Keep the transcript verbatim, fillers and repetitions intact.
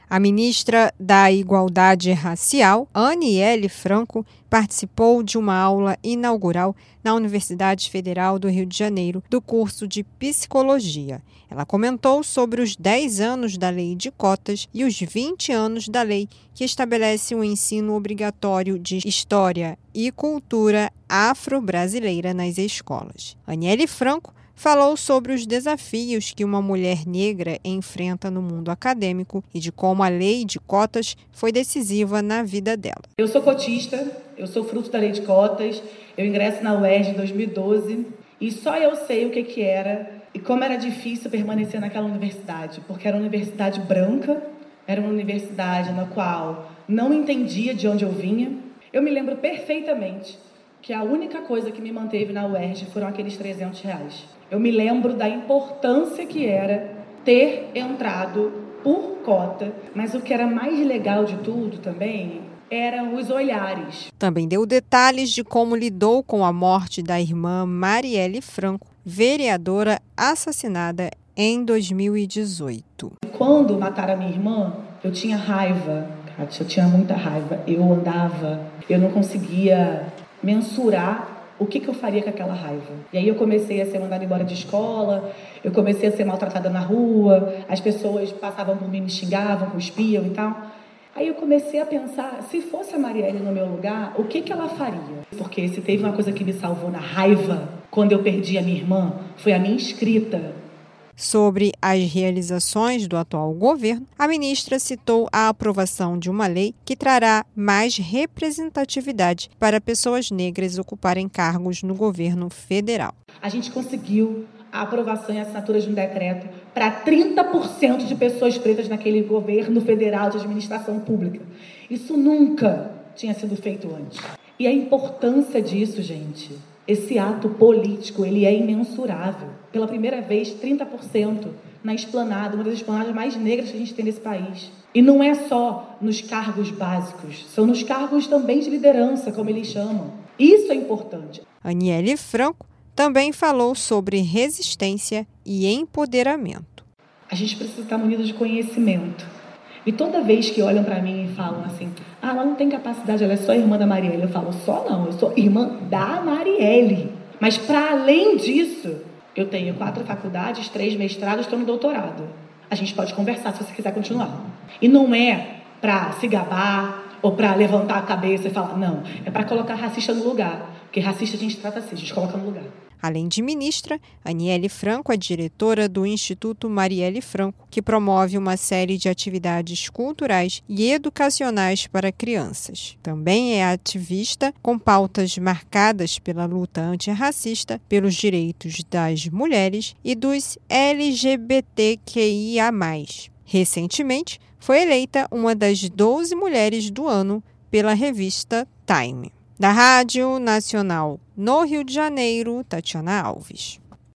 A ministra da Igualdade Racial, Aniele Franco, participou de uma aula inaugural na Universidade Federal do Rio de Janeiro, do curso de Psicologia. Ela comentou sobre os dez anos da Lei de Cotas e os vinte anos da lei que estabelece o ensino obrigatório de História e Cultura afro-brasileira nas escolas. Aniele Franco falou sobre os desafios que uma mulher negra enfrenta no mundo acadêmico e de como a lei de cotas foi decisiva na vida dela. Eu sou cotista, eu sou fruto da lei de cotas, eu ingresso na U E R J em dois mil e doze e só eu sei o que, que era e como era difícil permanecer naquela universidade, porque era uma universidade branca, era uma universidade na qual não entendia de onde eu vinha. Eu me lembro perfeitamente que a única coisa que me manteve na U E R J foram aqueles trezentos reais. Eu me lembro da importância que era ter entrado por cota, mas o que era mais legal de tudo também eram os olhares. Também deu detalhes de como lidou com a morte da irmã Marielle Franco, vereadora assassinada em dois mil e dezoito. Quando mataram a minha irmã, eu tinha raiva, Kátia, eu tinha muita raiva. Eu andava, eu não conseguia mensurar o que, que eu faria com aquela raiva. E aí eu comecei a ser mandada embora de escola, eu comecei a ser maltratada na rua, as pessoas passavam por mim, me xingavam, cuspiam e tal. Aí eu comecei a pensar, se fosse a Marielle no meu lugar, o que, que ela faria? Porque se teve uma coisa que me salvou na raiva, quando eu perdi a minha irmã, foi a minha escrita. Sobre as realizações do atual governo, a ministra citou a aprovação de uma lei que trará mais representatividade para pessoas negras ocuparem cargos no governo federal. A gente conseguiu a aprovação e assinatura de um decreto para trinta por cento de pessoas pretas naquele governo federal de administração pública. Isso nunca tinha sido feito antes. E a importância disso, gente, esse ato político, ele é imensurável. Pela primeira vez, trinta por cento na esplanada, uma das esplanadas mais negras que a gente tem nesse país. E não é só nos cargos básicos, são nos cargos também de liderança, como eles chamam. Isso é importante. Aniele Franco também falou sobre resistência e empoderamento. A gente precisa estar munido de conhecimento. E toda vez que olham para mim e falam assim, ah, ela não tem capacidade, ela é só irmã da Marielle. Eu falo, só não, eu sou irmã da Marielle. Mas para além disso, eu tenho quatro faculdades, três mestrados, estou no doutorado. A gente pode conversar se você quiser continuar. E não é para se gabar ou para levantar a cabeça e falar, não, é para colocar racista no lugar. Porque racista a gente trata assim, a gente coloca no lugar. Além de ministra, Aniele Franco é diretora do Instituto Marielle Franco, que promove uma série de atividades culturais e educacionais para crianças. Também é ativista com pautas marcadas pela luta antirracista, pelos direitos das mulheres e dos L G B T Q I A mais. Recentemente, foi eleita uma das doze mulheres do ano pela revista Time. Da Rádio Nacional no Rio de Janeiro, Tatiana Alves.